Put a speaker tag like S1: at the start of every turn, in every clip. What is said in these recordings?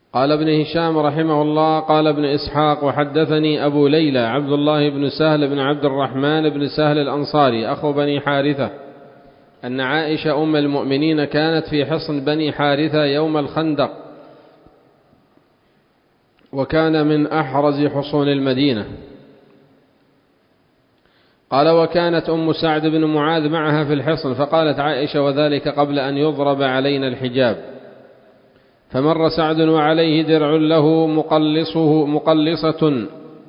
S1: قال ابن هشام رحمه الله قال ابن إسحاق وحدثني أبو ليلى عبد الله بن سهل بن عبد الرحمن بن سهل الأنصاري أخو بني حارثة أن عائشة أم المؤمنين كانت في حصن بني حارثة يوم الخندق، وكان من أحرز حصون المدينة. قال وكانت أم سعد بن معاذ معها في الحصن، فقالت عائشة وذلك قبل أن يضرب علينا الحجاب، فمر سعد وعليه درع له مقلصة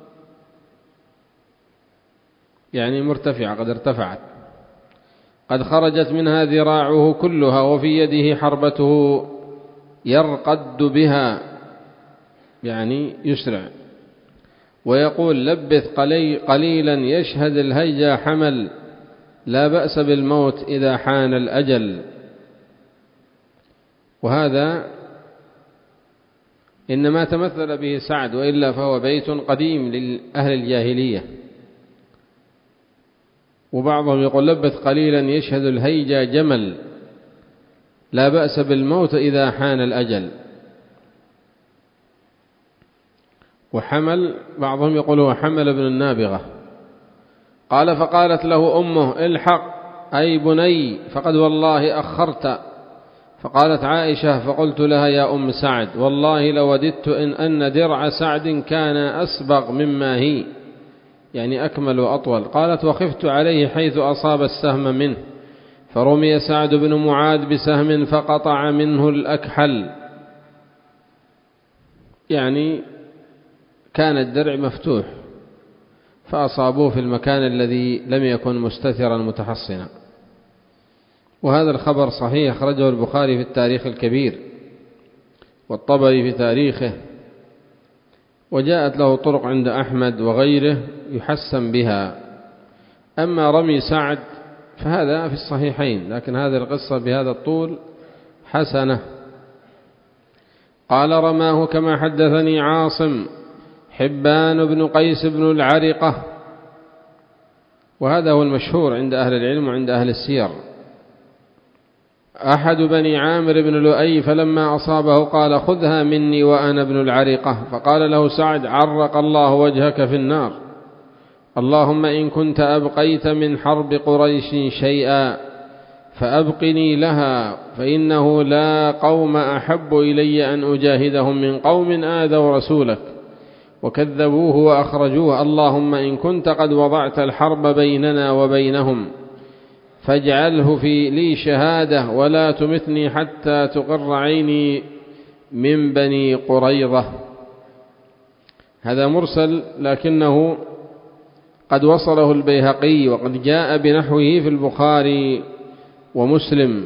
S1: يعني مرتفعة قد ارتفعت، قد خرجت منها ذراعه كلها، وفي يده حربته يرقد بها يعني يسرع، ويقول لبث قليلا يشهد الهيجا حمل، لا بأس بالموت إذا حان الأجل. وهذا إنما تمثل به سعد، وإلا فهو بيت قديم لأهل الجاهلية. وبعضهم يقول لبث قليلا يشهد الهيجا جمل، لا بأس بالموت إذا حان الأجل. وحمل بعضهم يقول هو حمل بن النابغة. قال فقالت له أمه الحق أي بني، فقد والله أخرت. فقالت عائشة فقلت لها يا أم سعد والله لوددت أن درع سعد كان أسبغ مما هي، يعني أكمل وأطول. قالت وخفت عليه حيث أصاب السهم منه، فرمي سعد بن معاذ بسهم فقطع منه الأكحل، يعني كان الدرع مفتوح فأصابوه في المكان الذي لم يكن مستترا متحصنا. وهذا الخبر صحيح، أخرجه البخاري في التاريخ الكبير والطبري في تاريخه، وجاءت له طرق عند أحمد وغيره يحسن بها. أما رمي سعد فهذا في الصحيحين، لكن هذه القصة بهذا الطول حسنة. قال رماه كما حدثني عاصم حبان بن قيس بن العرقة، وهذا هو المشهور عند أهل العلم وعند أهل السير، أحد بني عامر بن لؤي، فلما أصابه قال خذها مني وأنا ابن العرقة، فقال له سعد عرق الله وجهك في النار، اللهم إن كنت أبقيت من حرب قريش شيئا فأبقني لها، فإنه لا قوم أحب إلي أن أجاهدهم من قوم آذوا رسولك وكذبوه وأخرجوه، اللهم إن كنت قد وضعت الحرب بيننا وبينهم فاجعله في لي شهادة ولا تمتني حتى تقر عيني من بني قريظة. هذا مرسل لكنه قد وصله البيهقي، وقد جاء بنحوه في البخاري ومسلم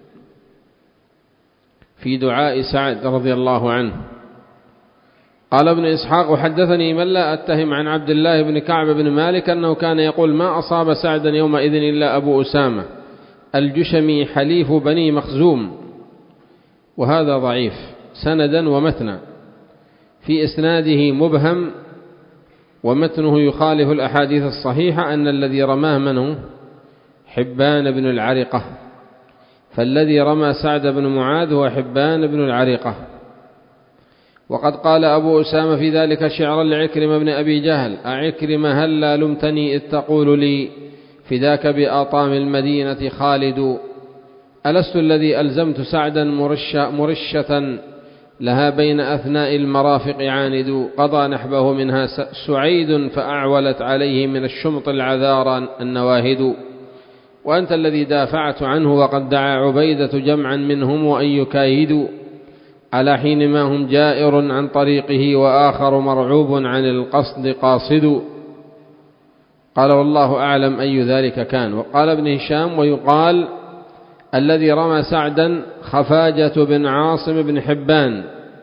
S1: في دعاء سعد رضي الله عنه. قال ابن إسحاق وحدثني من لا أتهم عن عبد الله بن كعب بن مالك أنه كان يقول ما أصاب سعدا يومئذ إلا أبو أسامة الجشمي حليف بني مخزوم، وهذا ضعيف سندا ومتنا، في إسناده مبهم، ومتنه يخالف الأحاديث الصحيحة أن الذي رماه منه حبان بن العرقة، فالذي رمى سعد بن معاذ هو حبان بن العرقة. وقد قال أبو أسامة في ذلك شعرا لعكرمة بن أبي جهل أعكرمة هلا لمتني إذ تقول لي فداك بآطام المدينة خالد، ألست الذي ألزمت سعدا مرشة لها بين أثناء المرافق عاند، قضى نحبه منها سعيد فأعولت عليه من الشمط العذارى النواهد، وأنت الذي دافعت عنه وقد دعا عبيدة جمعا منهم وأن يكايدوا، على حين ما هم جائر عن طريقه وآخر مرعوب عن القصد قاصد. قال والله أعلم أي ذلك كان. وقال ابن هشام ويقال الذي رمى سعدا خفاجة بن عاصم بن حبان،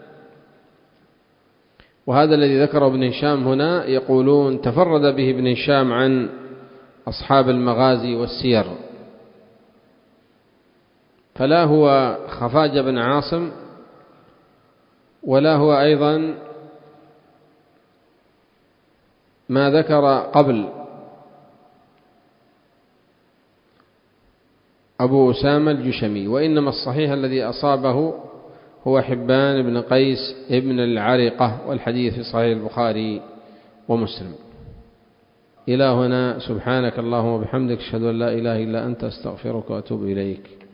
S1: وهذا الذي ذكره ابن هشام هنا يقولون تفرد به ابن هشام عن أصحاب المغازي والسير، فلا هو خفاجة بن عاصم ولا هو أيضا ما ذكر قبل أبو أسامة الجشمي، وإنما الصحيح الذي أصابه هو حبان بن قيس ابن العرقة، والحديث في صحيح البخاري ومسلم. إلى هنا، سبحانك اللهم وبحمدك، أشهد أن لا إله إلا أنت، أستغفرك وأتوب إليك.